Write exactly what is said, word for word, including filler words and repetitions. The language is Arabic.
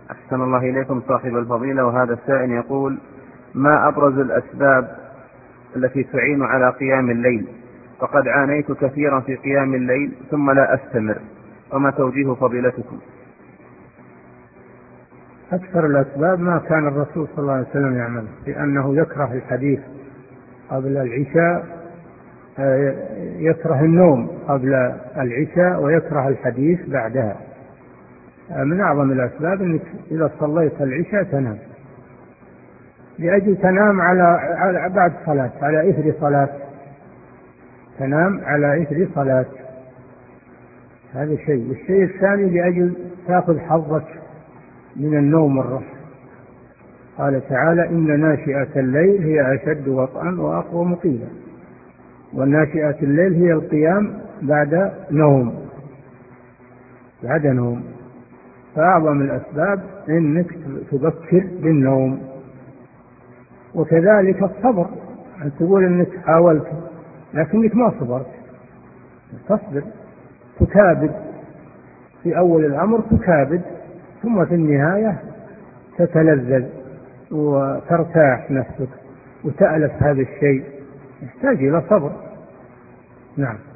أحسن الله إليكم صاحب الفضيلة. وهذا السائل يقول: ما أبرز الأسباب التي تعين على قيام الليل؟ فقد عانيت كثيرا في قيام الليل ثم لا أستمر، وما توجيه فضيلتكم؟ أكثر الأسباب ما كان الرسول صلى الله عليه وسلم يعمل، لأنه يكره الحديث قبل العشاء، يكره النوم قبل العشاء ويكره الحديث بعدها. من أعظم الأسباب أنك إذا صليت العشاء تنام، لأجل تنام على بعد صلاة، على إثر صلاة، تنام على إثر صلاة. هذا شيء. والشيء الثاني لأجل تأخذ حظك من النوم والراحة. قال تعالى: إن ناشئة الليل هي أشد وطئا وأقوم قيلا. والناشئة الليل هي القيام بعد نوم، بعد نوم. فأعظم الأسباب أنك تبكر بالنوم. وكذلك الصبر، أن تقول أنك حاولت لكنك ما صبرت، تصبر، تكابد في أول الأمر، تكابد، ثم في النهاية تتلذذ وترتاح نفسك وتألف هذا الشيء. يحتاج إلى صبر. نعم.